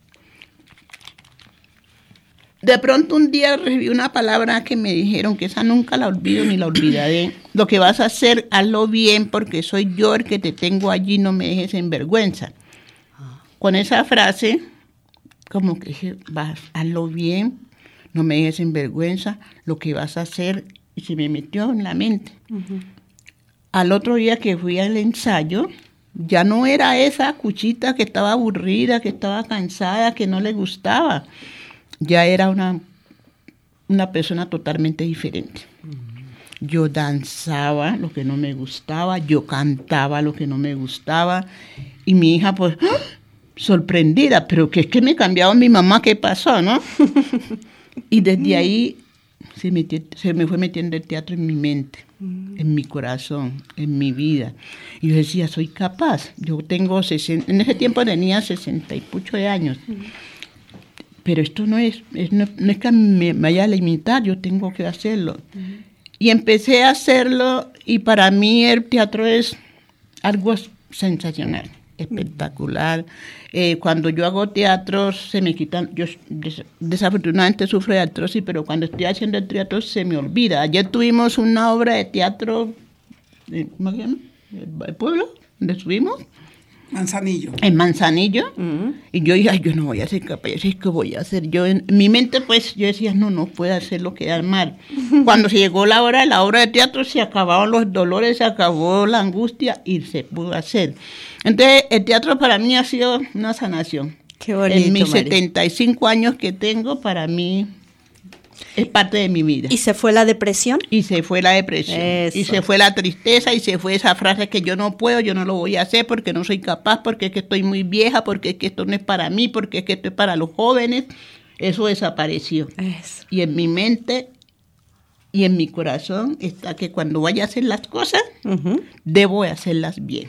De pronto un día recibí una palabra que me dijeron que esa nunca la olvido ni la olvidaré. Lo que vas a hacer, hazlo bien porque soy yo el que te tengo allí, no me dejes en vergüenza. Con esa frase, como que dije, vas, hazlo bien, no me dejes en vergüenza, lo que vas a hacer, y se me metió en la mente. Uh-huh. Al otro día que fui al ensayo, ya no era esa cuchita que estaba aburrida, que estaba cansada, que no le gustaba. Ya era una, una persona totalmente diferente. Yo danzaba lo que no me gustaba, yo cantaba lo que no me gustaba, y mi hija pues ¡ah! sorprendida, pero que es que me cambiaba mi mamá, ¿qué pasó, no? Y desde ahí se, metió, se me fue metiendo el teatro en mi mente, en mi corazón, en mi vida. Y yo decía, soy capaz. Yo tengo sesenta, en ese tiempo tenía sesenta y pucho de años. pero esto no es, es no, no es que me vaya a limitar, yo tengo que hacerlo. Uh-huh. Y empecé a hacerlo y para mí el teatro es algo sensacional, espectacular. Eh, cuando yo hago teatro se me quitan, yo des, desafortunadamente sufro de artrosis, pero cuando estoy haciendo el teatro se me olvida. Ayer tuvimos una obra de teatro, ¿cómo se llama? ¿El pueblo? ¿Dónde estuvimos? Manzanillo. En Manzanillo. Uh-huh. Y yo dije, yo no voy a ser capaz, es que voy a hacer. Yo en, en mi mente, pues, yo decía, no, no puedo hacerlo, quedar mal. Cuando se llegó la hora de la obra de teatro, se acabaron los dolores, se acabó la angustia y se pudo hacer. Entonces, el teatro para mí ha sido una sanación. Qué bonito, en mis María. setenta y cinco años que tengo, para mí es parte de mi vida. ¿Y se fue la depresión? Y se fue la depresión. Eso. Y se fue la tristeza, y se fue esa frase que yo no puedo, yo no lo voy a hacer porque no soy capaz, porque es que estoy muy vieja, porque es que esto no es para mí, porque es que esto es para los jóvenes. Eso desapareció. Eso. Y en mi mente y en mi corazón está que cuando vaya a hacer las cosas, uh-huh. debo hacerlas bien.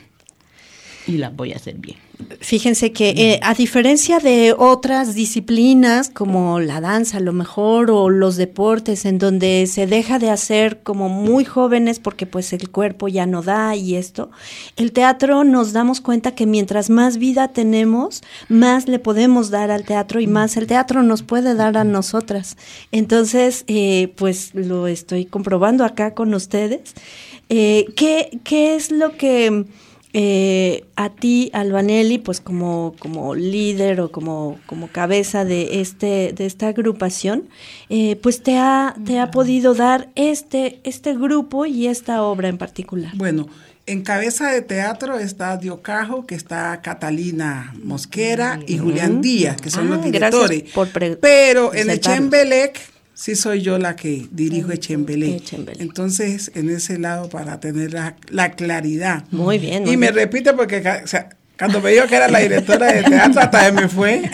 Y las voy a hacer bien. Fíjense que eh, a diferencia de otras disciplinas como la danza a lo mejor o los deportes en donde se deja de hacer como muy jóvenes porque pues el cuerpo ya no da y esto, el teatro nos damos cuenta que mientras más vida tenemos, más le podemos dar al teatro y más el teatro nos puede dar a nosotras. Entonces, eh, pues lo estoy comprobando acá con ustedes. Eh, ¿qué, qué es lo que... Eh, a ti, Albanelli, pues como, como líder o como, como cabeza de este, de esta agrupación, eh, pues te ha, te ha podido dar este, este grupo y esta obra en particular. Bueno, en cabeza de teatro está Diocajo, que está Catalina Mosquera y Julián Díaz, que son ah, los directores. Por pre- Pero en Echembelec sí soy yo la que dirijo Echembelec. Echembelec. Entonces, en ese lado, para tener la, la claridad. Muy bien. Muy y me bien. repite porque, o sea, cuando me dijo que era la directora de teatro, hasta me fue.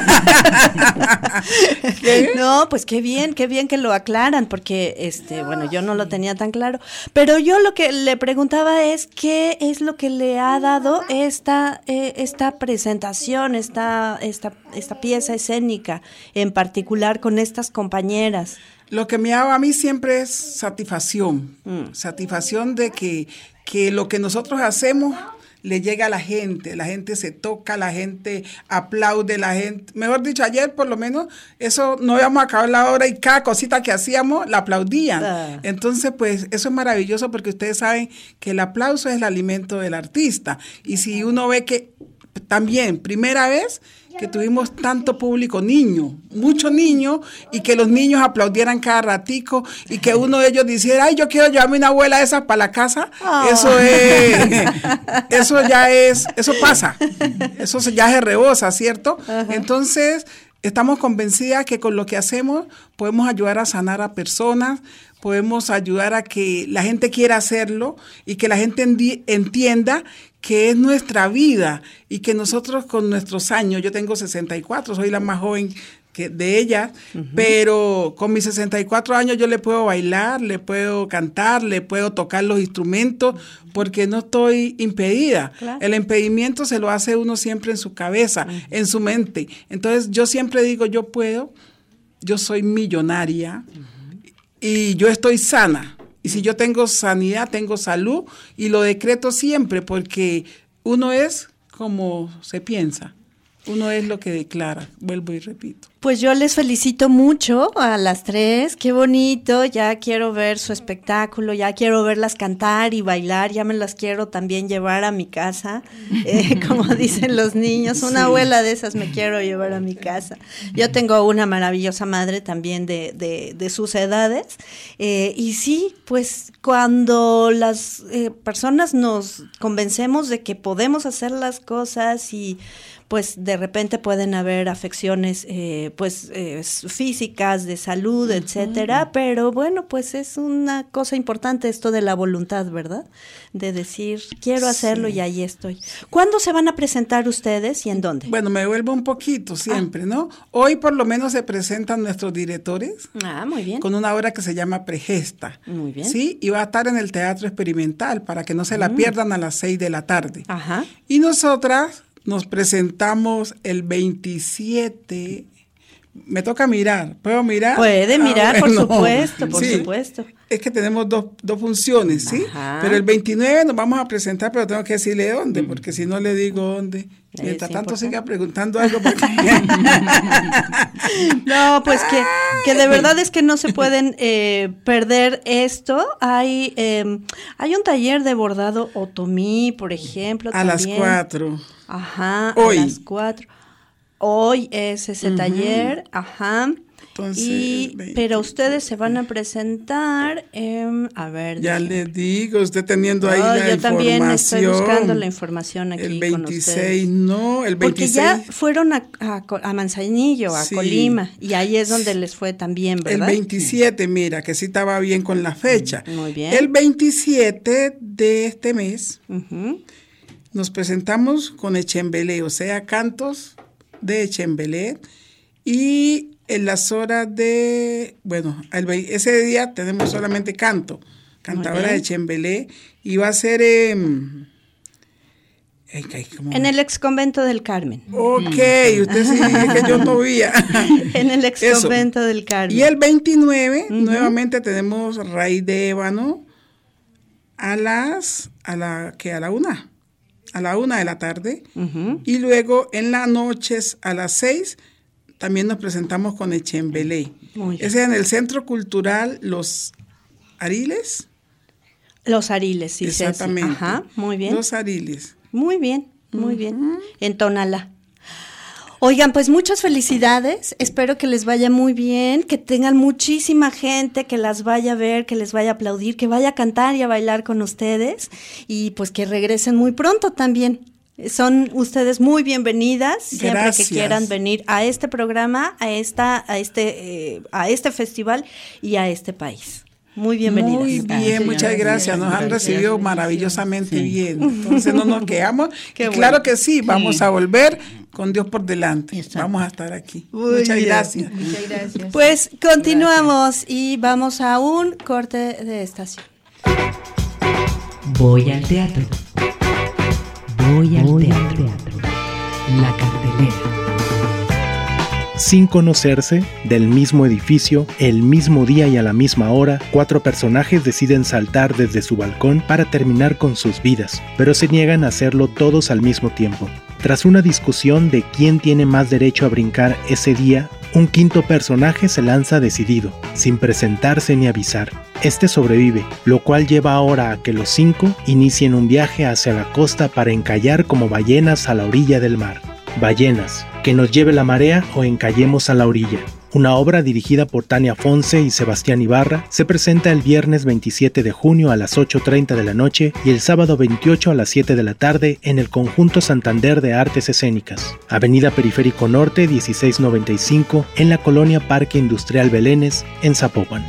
No, pues qué bien, qué bien que lo aclaran, porque, este, bueno, yo no lo tenía tan claro. Pero yo lo que le preguntaba es, ¿qué es lo que le ha dado esta, eh, esta presentación, esta, esta, esta pieza escénica, en particular con estas compañeras? Lo que me ha dado a mí siempre es satisfacción, mm. satisfacción de que, que lo que nosotros hacemos le llega a la gente, la gente se toca, la gente aplaude, la gente, mejor dicho, ayer por lo menos, eso no íbamos a acabar la hora y cada cosita que hacíamos la aplaudían. Ah. Entonces, pues, eso es maravilloso porque ustedes saben que el aplauso es el alimento del artista. Y si uno ve que también, primera vez que tuvimos tanto público niño, muchos niños, y que los niños aplaudieran cada ratico, y que uno de ellos dijera, ay, yo quiero llevarme una abuela de esas para la casa, oh. eso es, eso ya es, eso pasa, eso ya se rebosa, ¿cierto? Uh-huh. Entonces, estamos convencidas que con lo que hacemos podemos ayudar a sanar a personas, podemos ayudar a que la gente quiera hacerlo y que la gente endi- entienda que es nuestra vida y que nosotros con nuestros años, yo tengo sesenta y cuatro, soy la más joven que de ellas, uh-huh. pero con mis sesenta y cuatro años yo le puedo bailar, le puedo cantar, le puedo tocar los instrumentos porque no estoy impedida. Claro. El impedimento se lo hace uno siempre en su cabeza, uh-huh. en su mente. Entonces yo siempre digo, yo puedo, yo soy millonaria uh-huh. y yo estoy sana. Y si yo tengo sanidad, tengo salud, y lo decreto siempre, porque uno es como se piensa, uno es lo que declara, vuelvo y repito. Pues yo les felicito mucho a las tres, qué bonito, ya quiero ver su espectáculo, ya quiero verlas cantar y bailar, ya me las quiero también llevar a mi casa, eh, como dicen los niños, una sí. abuela de esas me quiero llevar a mi casa. Yo tengo una maravillosa madre también de, de, de sus edades, eh, y sí, pues cuando las eh, personas nos convencemos de que podemos hacer las cosas y pues de repente pueden haber afecciones eh, pues eh, físicas, de salud, uh-huh. etcétera, pero bueno, pues es una cosa importante esto de la voluntad, ¿verdad? De decir, quiero hacerlo sí. y ahí estoy. ¿Cuándo se van a presentar ustedes y en dónde? Bueno, me vuelvo un poquito siempre, ah. ¿no? Hoy por lo menos se presentan nuestros directores. Ah, muy bien. Con una obra que se llama Pregesta. Muy bien. Sí, y va a estar en el Teatro Experimental para que no se la mm. pierdan a las seis de la tarde. Ajá. Y nosotras nos presentamos el veintisiete, Me toca mirar, ¿puedo mirar? Puede mirar, ah, bueno. por supuesto, por sí, supuesto. Es que tenemos dos, dos funciones, ¿sí? Ajá. Pero el veintinueve nos vamos a presentar, pero tengo que decirle dónde, porque si no le digo dónde, mientras sí, tanto ¿por qué? siga preguntando algo. Porque... No, pues que, que de verdad es que no se pueden eh, perder esto. Hay, eh, hay un taller de bordado otomí, por ejemplo. A también. las cuatro. Ajá, Hoy. a las cuatro. Hoy es ese uh-huh. taller, ajá. Entonces, y, pero ustedes se van a presentar, eh, a ver. Ya déjenme. le digo, usted teniendo ahí oh, la yo información. Yo también estoy buscando la información aquí el con veintiséis, ustedes. no, el veintiséis. Porque ya fueron a, a, a Manzanillo, a sí. Colima, y ahí es donde les fue también, ¿verdad? El veintisiete, mira, que sí estaba bien con la fecha. Muy bien. El veintisiete de este mes uh-huh. nos presentamos con Echembelé, o sea, cantos de Echembelé, y en las horas de, bueno, el, ese día tenemos solamente canto, cantadora de Chembelé, y va a ser eh, en el ex convento del Carmen. Ok, usted sí, es que yo no veía. En el ex convento del Carmen. Y el veintinueve, uh-huh. nuevamente tenemos Raíz de Ébano a las, a la, que a la una, a la una de la tarde, uh-huh. y luego en las noches a las seis, también nos presentamos con Echembelé. Ese es en el Centro Cultural Los Ariles. Los Ariles, sí. Exactamente. Ajá, muy bien. Los Ariles. Muy bien, muy uh-huh. bien. En Tonalá. Oigan, pues muchas felicidades. Espero que les vaya muy bien, que tengan muchísima gente que las vaya a ver, que les vaya a aplaudir, que vaya a cantar y a bailar con ustedes y pues que regresen muy pronto también. Son ustedes muy bienvenidas siempre Gracias. Que quieran venir a este programa, a esta, a este, eh, a este festival y a este país. Muy bienvenidas. Muy bien, muchas gracias. Nos han recibido maravillosamente sí. bien. Entonces no nos quedamos. Bueno. Claro que sí, vamos sí. a volver con Dios por delante. Exacto. Vamos a estar aquí. Muy muchas bien. gracias. Muchas gracias. Pues continuamos gracias. Y vamos a un corte de estación. Voy al teatro. Voy al Voy teatro. teatro. La cartelera. Sin conocerse, del mismo edificio, el mismo día y a la misma hora, cuatro personajes deciden saltar desde su balcón para terminar con sus vidas, pero se niegan a hacerlo todos al mismo tiempo. Tras una discusión de quién tiene más derecho a brincar ese día, un quinto personaje se lanza decidido, sin presentarse ni avisar. Este sobrevive, lo cual lleva ahora a que los cinco inicien un viaje hacia la costa para encallar como ballenas a la orilla del mar. Ballenas, que nos lleve la marea o encallemos a la orilla. Una obra dirigida por Tania Fonse y Sebastián Ibarra se presenta el viernes veintisiete de junio a las ocho treinta de la noche y el sábado veintiocho a las siete de la tarde en el Conjunto Santander de Artes Escénicas, Avenida Periférico Norte dieciséis noventa y cinco, en la colonia Parque Industrial Belénes, en Zapopan.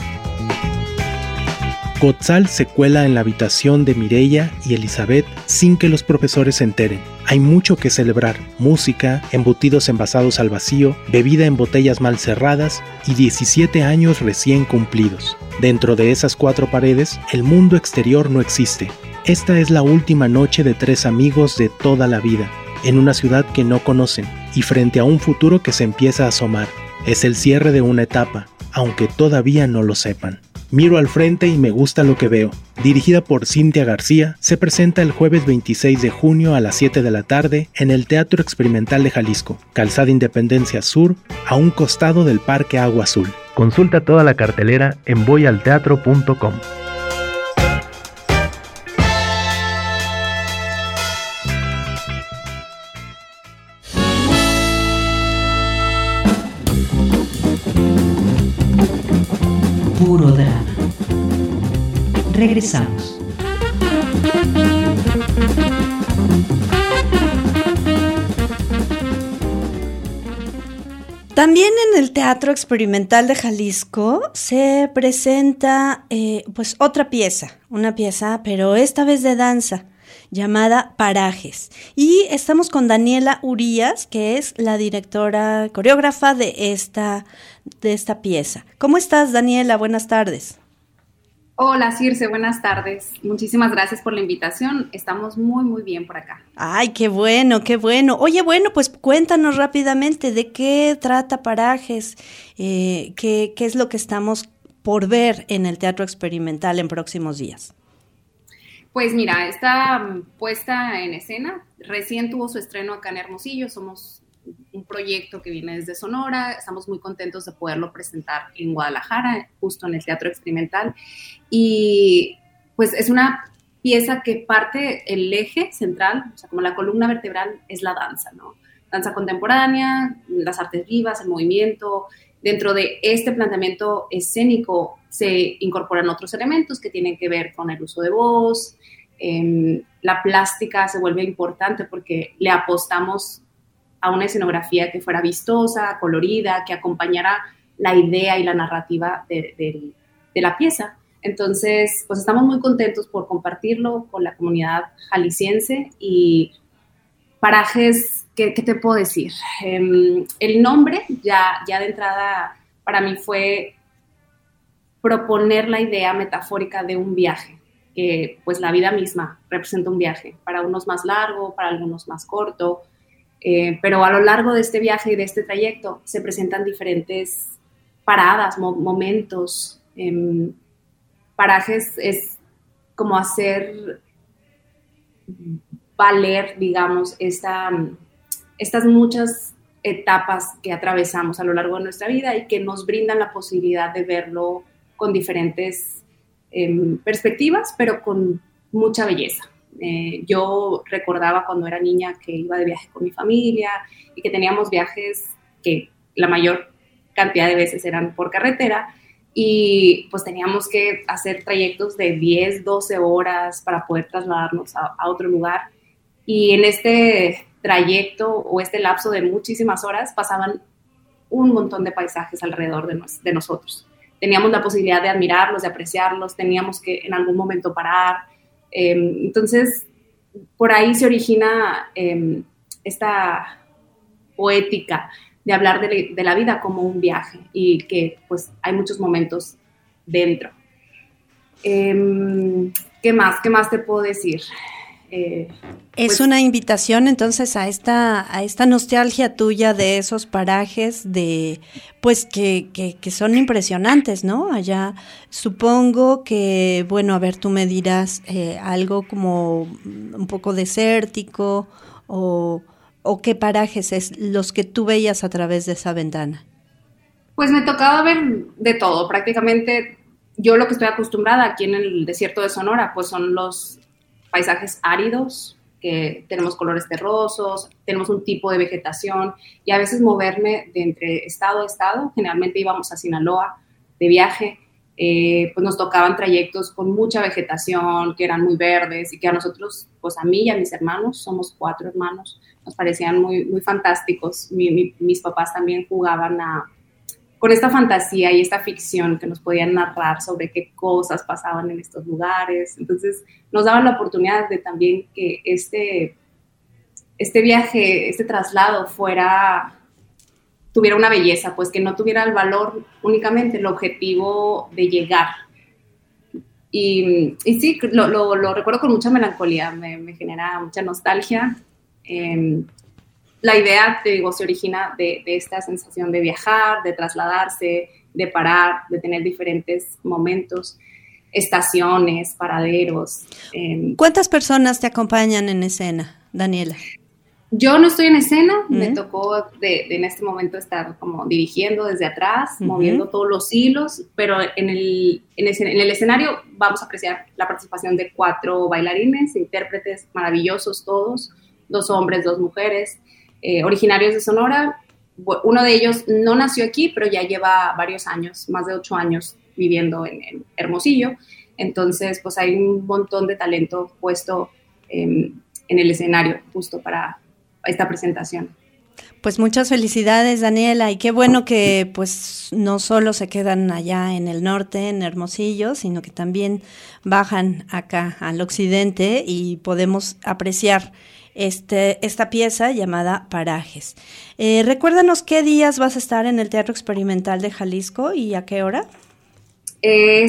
Quetzal se cuela en la habitación de Mireya y Elizabeth sin que los profesores se enteren. Hay mucho que celebrar: música, embutidos envasados al vacío, bebida en botellas mal cerradas y diecisiete años recién cumplidos. Dentro de esas cuatro paredes, el mundo exterior no existe. Esta es la última noche de tres amigos de toda la vida, en una ciudad que no conocen y frente a un futuro que se empieza a asomar. Es el cierre de una etapa, aunque todavía no lo sepan. Miro al frente y me gusta lo que veo. Dirigida por Cintia García, se presenta el jueves veintiséis de junio a las siete de la tarde en el Teatro Experimental de Jalisco, Calzada Independencia Sur, a un costado del Parque Agua Azul. Consulta toda la cartelera en voy al teatro punto com. Puro drama. Regresamos. También en el Teatro Experimental de Jalisco se presenta eh, pues otra pieza, una pieza, pero esta vez de danza, llamada Parajes. Y estamos con Daniela Urías, que es la directora coreógrafa de esta, de esta pieza. ¿Cómo estás, Daniela? Buenas tardes. Hola Circe, buenas tardes. Muchísimas gracias por la invitación. Estamos muy, muy bien por acá. Ay, qué bueno, qué bueno. Oye, bueno, pues cuéntanos rápidamente de qué trata Parajes, eh, qué, qué es lo que estamos por ver en el Teatro Experimental en próximos días. Pues mira, esta puesta en escena recién tuvo su estreno acá en Hermosillo. Somos un proyecto que viene desde Sonora. Estamos muy contentos de poderlo presentar en Guadalajara, justo en el Teatro Experimental. Y pues es una pieza que parte el eje central, o sea, como la columna vertebral, es la danza, ¿no? Danza contemporánea, las artes vivas, el movimiento. Dentro de este planteamiento escénico se incorporan otros elementos que tienen que ver con el uso de voz. Eh, la plástica se vuelve importante porque le apostamos a una escenografía que fuera vistosa, colorida, que acompañara la idea y la narrativa de, de, de la pieza. Entonces, pues estamos muy contentos por compartirlo con la comunidad jalisciense. Y Parajes, ¿qué, qué te puedo decir? Um, el nombre ya, ya de entrada para mí fue proponer la idea metafórica de un viaje, que pues la vida misma representa un viaje, para unos más largo, para algunos más corto. Eh, pero a lo largo de este viaje y de este trayecto se presentan diferentes paradas, mo- momentos. Eh, parajes es como hacer valer, digamos, esta, estas muchas etapas que atravesamos a lo largo de nuestra vida y que nos brindan la posibilidad de verlo con diferentes eh, perspectivas, pero con mucha belleza. Eh, yo recordaba cuando era niña que iba de viaje con mi familia y que teníamos viajes que la mayor cantidad de veces eran por carretera y pues teníamos que hacer trayectos de diez, doce horas para poder trasladarnos a, a otro lugar. Y en este trayecto o este lapso de muchísimas horas pasaban un montón de paisajes alrededor de, nos, de nosotros. Teníamos la posibilidad de admirarlos, de apreciarlos, teníamos que en algún momento parar. Eh, entonces, por ahí se origina eh, esta poética de hablar de, de la vida como un viaje y que pues hay muchos momentos dentro. Eh, ¿Qué más? ¿Qué más te puedo decir? Eh, es pues, una invitación entonces a esta a esta nostalgia tuya de esos parajes de pues que, que, que son impresionantes, ¿no? Allá supongo que, bueno, a ver, tú me dirás eh, algo como un poco desértico o, o qué parajes es los que tú veías a través de esa ventana. Pues me tocaba ver de todo, prácticamente yo lo que estoy acostumbrada aquí en el desierto de Sonora pues son los paisajes áridos, que tenemos colores terrosos, tenemos un tipo de vegetación y a veces moverme de entre estado a estado, generalmente íbamos a Sinaloa de viaje, eh, pues nos tocaban trayectos con mucha vegetación, que eran muy verdes y que a nosotros, pues a mí y a mis hermanos, somos cuatro hermanos, nos parecían muy, muy fantásticos. Mi, mi, mis papás también jugaban a con esta fantasía y esta ficción que nos podían narrar sobre qué cosas pasaban en estos lugares. Entonces, nos daban la oportunidad de también que este, este viaje, este traslado fuera, tuviera una belleza, pues que no tuviera el valor únicamente, el objetivo de llegar. Y, y sí, lo, lo, lo recuerdo con mucha melancolía, me, me genera mucha nostalgia. Eh, La idea, te digo, se origina de, de esta sensación de viajar, de trasladarse, de parar, de tener diferentes momentos, estaciones, paraderos. Eh. ¿Cuántas personas te acompañan en escena, Daniela? Yo no estoy en escena, uh-huh. me tocó de, de en este momento estar como dirigiendo desde atrás, uh-huh. moviendo todos los hilos, pero en el, en, el, en el escenario vamos a apreciar la participación de cuatro bailarines, intérpretes maravillosos todos, dos hombres, dos mujeres. Eh, originarios de Sonora. Uno de ellos no nació aquí, pero ya lleva varios años, más de ocho años viviendo en, en Hermosillo. Entonces, pues hay un montón de talento puesto eh, en el escenario justo para esta presentación. Pues muchas felicidades, Daniela, y qué bueno que pues no solo se quedan allá en el norte, en Hermosillo, sino que también bajan acá al occidente y podemos apreciar Este, esta pieza llamada Parajes. Eh, recuérdanos qué días vas a estar en el Teatro Experimental de Jalisco y a qué hora. Es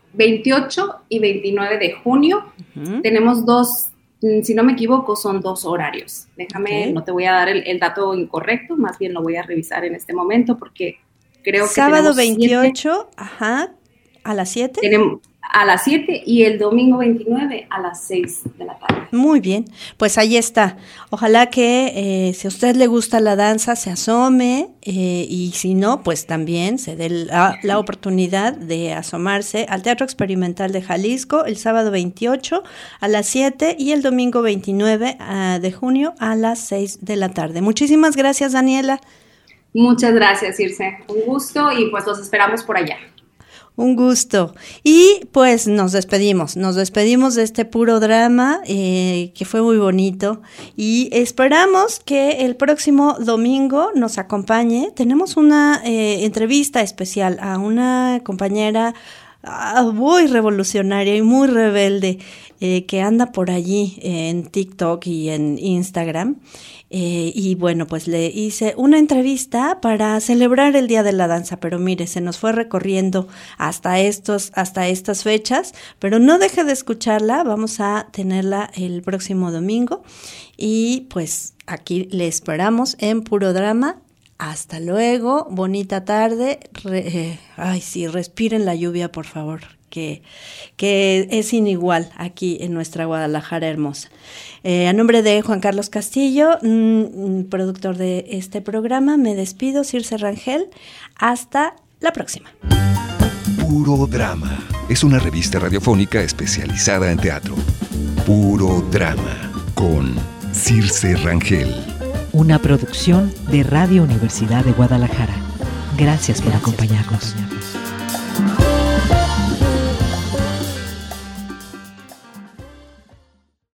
veintiocho y veintinueve de junio. Uh-huh. Tenemos dos, si no me equivoco, son dos horarios. Déjame, okay. no te voy a dar el, el dato incorrecto, más bien lo voy a revisar en este momento porque creo que sábado veintiocho, siete, ajá, a las siete. Tenemos a las siete y el domingo veintinueve a las seis de la tarde. Muy bien, pues ahí está. Ojalá que eh, si a usted le gusta la danza se asome eh, y si no, pues también se dé la, la oportunidad de asomarse al Teatro Experimental de Jalisco el sábado veintiocho a las siete y el domingo veintinueve uh, de junio a las seis de la tarde. Muchísimas gracias, Daniela. Muchas gracias, Circe. Un gusto y pues los esperamos por allá. Un gusto. Y pues nos despedimos, nos despedimos de este puro drama eh, que fue muy bonito y esperamos que el próximo domingo nos acompañe. Tenemos una eh, entrevista especial a una compañera ah, muy revolucionaria y muy rebelde eh, que anda por allí eh, en TikTok y en Instagram. Eh, y bueno, pues le hice una entrevista para celebrar el Día de la Danza, pero mire, se nos fue recorriendo hasta estos, hasta estas fechas, pero no deje de escucharla, vamos a tenerla el próximo domingo y pues aquí le esperamos en Puro Drama. Hasta luego, bonita tarde, Re, eh, ay sí, respiren la lluvia por favor, que, que es inigual aquí en nuestra Guadalajara hermosa. Eh, a nombre de Juan Carlos Castillo, mmm, productor de este programa, me despido, Circe Rangel, hasta la próxima. Puro Drama es una revista radiofónica especializada en teatro. Puro Drama con Circe Rangel. Una producción de Radio Universidad de Guadalajara. Gracias por acompañarnos.